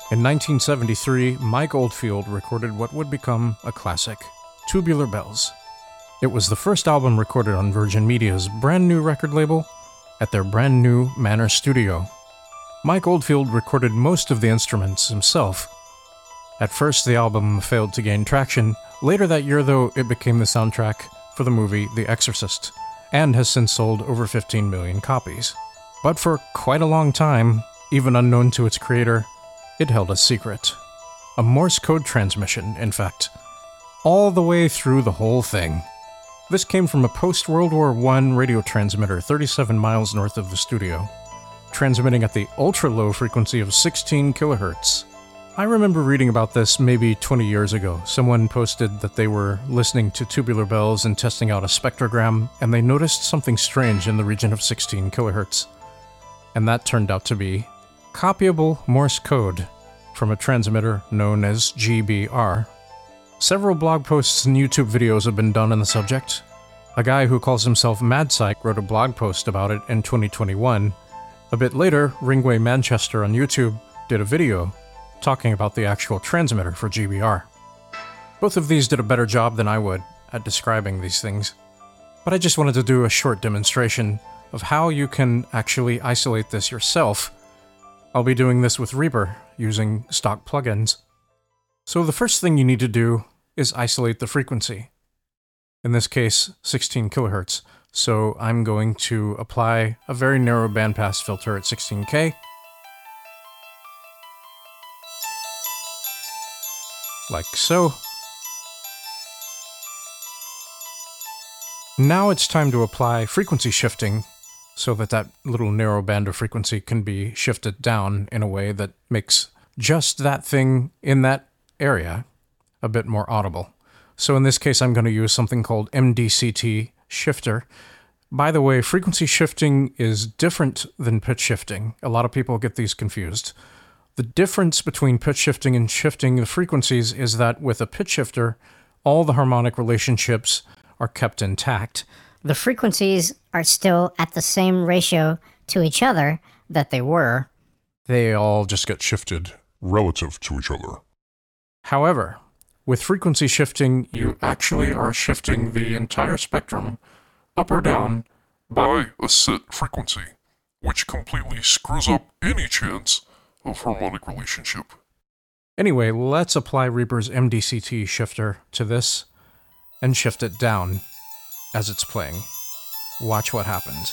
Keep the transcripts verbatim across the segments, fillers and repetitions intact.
In nineteen seventy-three, Mike Oldfield recorded what would become a classic, Tubular Bells. It was the first album recorded on Virgin Media's brand new record label at their brand new Manor studio. Mike Oldfield recorded most of the instruments himself. At first, the album failed to gain traction. Later that year, though, it became the soundtrack for the movie The Exorcist, and has since sold over fifteen million copies. But for quite a long time, even unknown to its creator, it held a secret. A Morse code transmission, in fact. All the way through the whole thing. This came from a post-World War One radio transmitter thirty-seven miles north of the studio, transmitting at the ultra-low frequency of sixteen kilohertz. I remember reading about this maybe twenty years ago. Someone posted that they were listening to Tubular Bells and testing out a spectrogram, and they noticed something strange in the region of sixteen kilohertz. And that turned out to be copyable Morse code from a transmitter known as G B R. Several blog posts and YouTube videos have been done on the subject. A guy who calls himself MadPsych wrote a blog post about it in twenty twenty-one. A bit later, Ringway Manchester on YouTube did a video talking about the actual transmitter for G B R. Both of these did a better job than I would at describing these things, but I just wanted to do a short demonstration of how you can actually isolate this yourself. I'll be doing this with Reaper, using stock plugins. So the first thing you need to do is isolate the frequency. In this case, sixteen kilohertz. So I'm going to apply a very narrow bandpass filter at sixteen K. Like so. Now it's time to apply frequency shifting so that that little narrow band of frequency can be shifted down in a way that makes just that thing in that area a bit more audible. So in this case, I'm going to use something called M D C T shifter. By the way, frequency shifting is different than pitch shifting. A lot of people get these confused. The difference between pitch shifting and shifting the frequencies is that with a pitch shifter, all the harmonic relationships are kept intact. The frequencies are still at the same ratio to each other that they were. They all just get Shifted relative to each other. However, with frequency shifting, you actually are shifting the entire spectrum up or down by a set frequency, which completely screws up any chance of harmonic relationship. Anyway, let's apply Reaper's M D C T shifter to this and shift it down as it's playing. Watch what happens.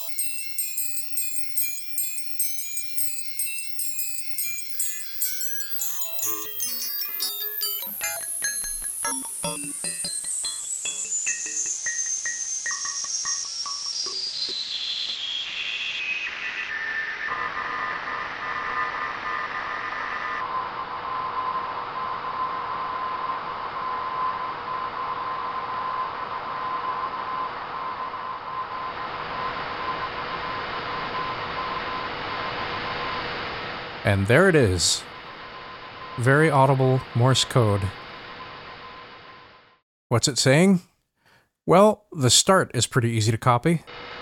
And there it is. Very audible Morse code. What's it saying? Well, the start is pretty easy to copy.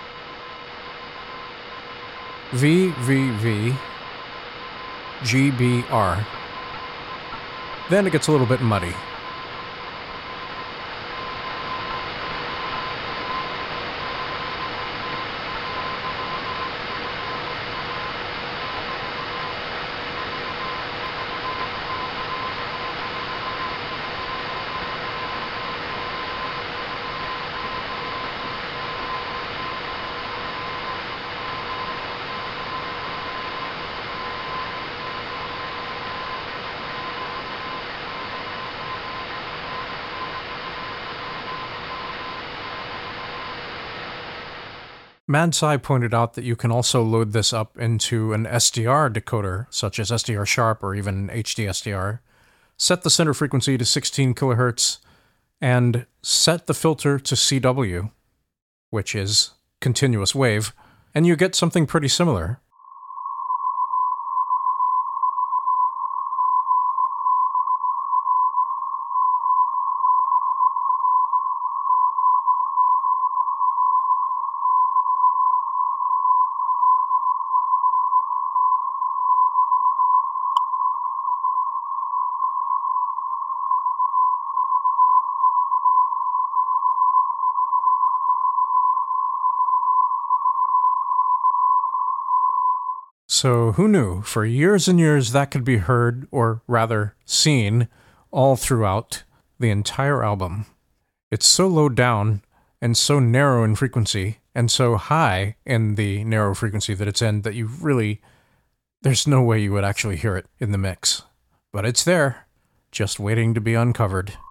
V, V, V, G, B, R. Then it gets a little bit muddy. MadPsy pointed out that you can also load this up into an S D R decoder, such as S D R Sharp or even H D S D R, set the center frequency to sixteen kilohertz, and set the filter to C W, which is continuous wave, and you get something pretty similar. So who knew? For years and years, that could be heard, or rather seen, all throughout the entire album. It's so low down and so narrow in frequency and so high in the narrow frequency that it's in that you really, there's no way you would actually hear it in the mix. But it's there, just waiting to be uncovered.